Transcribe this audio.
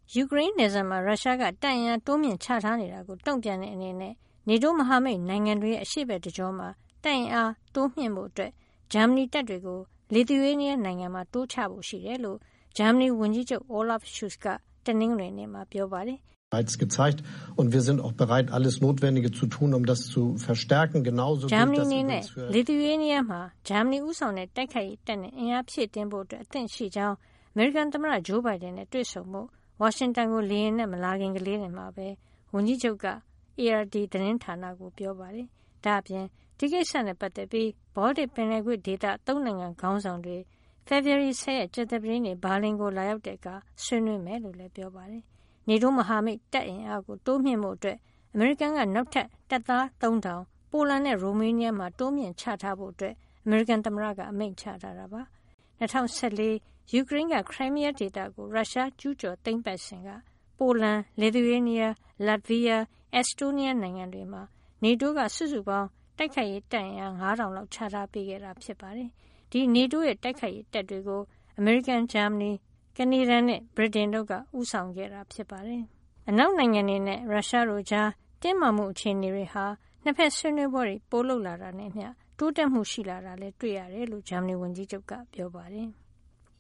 ယူကရိန်းနယ်စပ်မှာရုရှားကတပ်အင်အားတိုးမြှင့်ချထားနေတာကိုတုံ့ပြန်တဲ့အနေနဲ့နေတိုးမဟာမိတ်နိုင်ငံတွေရဲ့အရှေ့ဘက်တကြောမှာတပ်အင်အားတိုးမြှင့်ဖို့ဂျာမနီတပ်တွေကိုလီသူယေးနီးယားနိုင်ငံမှာတိုးချဖို့ရှိတယ်လို့ဂျာမနီဝန်ကြီးချုပ် Olaf Scholz ကတနင်္ဂနွေနေ့မှာပြောပါတယ် gezeigt und wir sind auch bereit alles Notwendige zu tun das zu verstärken genauso gilt das übrigens für လီသူယေးနီးယားမှာဂျာမနီဥဆောင်တဲ့တိုက်ခိုက်ရေးတပ်နဲ့အင်အားဖြည့်တင်းဖို့အသင့်ရှိကြောင်းအမေရိကန်သမ္မတဂျိုးဘိုင်ဒန်နဲ့တွေ့ဆုံမှုဝါရှင်တန်ကိုလေယာဉ်နဲ့မလာခင်ကလေးနဲ့မှာပဲဝန်ကြီးချုပ်က ARD သတင်းဌာနကိုပြောပါတယ်။ဒါ့အပြင်ဒီကိစ္စနဲ့ပတ်သက်ပြီးဘော်တစ်ပင်လယ်ကွေ့ဒေသ၃နိုင်ငံခေါင်းဆောင်တွေဖေဖော်ဝါရီ10ရက်ကြာသပတေးနေ့ဘာလင်ကိုလာရောက်တဲ့အခါဆွေးနွေးမယ်လို့လည်းပြောပါတယ်။နေတိုးမဟာမိတ်တပ်အင်အားကိုတိုးမြှင့်ဖို့အမေရိကန်ကနောက်ထပ်တပ်သား3000ပိုလန်နဲ့ရိုမေးနီးယားမှာတိုးမြှင့်ချထားဖို့အမေရိကန်သမ္မတကအမိန့်ချထားတာပါ။2014ယူကရိန်းကခရိုင်းမီးယားဒေသကိုရုရှားကျူးကျော်သိမ်းပိုက်စဉ်ကပိုလန်လီသူယေးနီးယားလတ်ဗီးယားအက်စတိုးနီးယားနိုင်ငံတွေမှာနေတိုးကစုစုပေါင်းတိုက်ခိုက်ရေးတပ်အင်အား9000လောက်ချထားပေးခဲ့တာဖြစ်ပါတယ်။ဒီနေတိုးရဲ့တိုက်ခိုက်ရေးတပ်တွေကိုအမေရိကန်ဂျာမနီကနေဒါနဲ့ဗြိတိန်တို့ကဦးဆောင်ခဲ့တာဖြစ်ပါတယ်။အနောက်နိုင်ငံတွေနဲ့ရုရှားတို့ကြားတင်းမာမှုအခြေအနေတွေဟာနှစ်ဖက်ဆွေးနွေးပွဲတွေပိုလုပ်လာတာနဲ့အမျှတိုးတက်မှုရှိလာတာလည်းတွေ့ရတယ်လို့ဂျာမနီဝန်ကြီးချုပ်ကပြောပါတယ်။